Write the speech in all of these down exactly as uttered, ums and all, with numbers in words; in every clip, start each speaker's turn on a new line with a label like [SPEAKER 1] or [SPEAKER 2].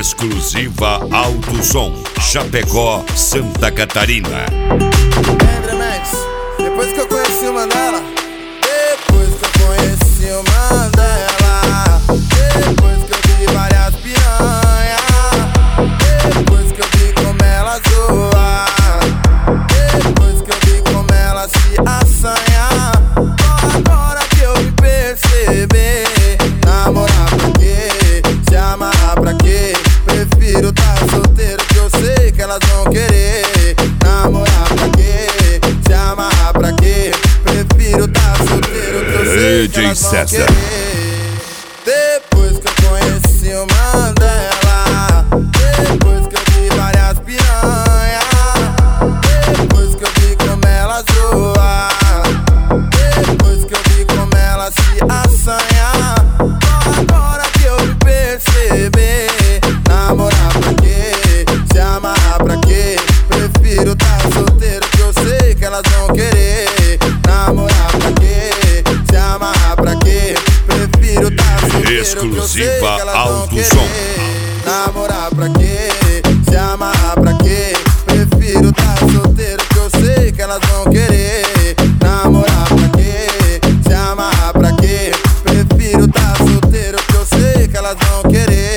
[SPEAKER 1] Exclusiva Alto Som, Chapecó, Santa Catarina.
[SPEAKER 2] André Mendes, depois que eu conheci o Mandela, depois que eu conheci o Mandela, depois que eu vi várias piranhas, depois que eu vi como ela zoa, depois que eu vi como ela se assanha, agora que eu me perceber, namorar pra quê? Se amarrar pra quê? Prefiro tá solteiro que eu sei que elas vão querer. Namorar pra quê? Se amarrar pra quê? Prefiro tá solteiro que eu sei que elas vão
[SPEAKER 1] César.
[SPEAKER 2] querer. Depois que eu conheci o Mandela, depois que eu vi várias piranhas, depois que eu vi como ela zoa, depois que eu vi como ela se assanha, agora que eu me perceber, namorar pra quê? Se amarrar pra quê? Prefiro tá solteiro que eu sei que elas vão querer. Namorar pra quê? Se amarrar pra quê? Prefiro tá solteiro que eu sei que
[SPEAKER 1] Exclusiva
[SPEAKER 2] elas vão
[SPEAKER 1] Alto
[SPEAKER 2] querer.
[SPEAKER 1] Som.
[SPEAKER 2] Namorar pra quê? Se amarrar pra quê? Prefiro tá solteiro que eu sei que elas vão querer. Namorar pra quê? Se amarrar pra quê? Prefiro tá solteiro que eu sei que elas vão querer.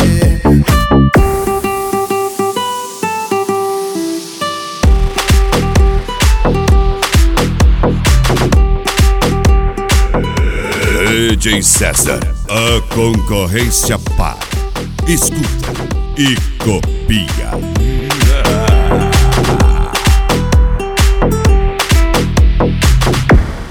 [SPEAKER 1] D J César, a concorrência para. Escuta e copia.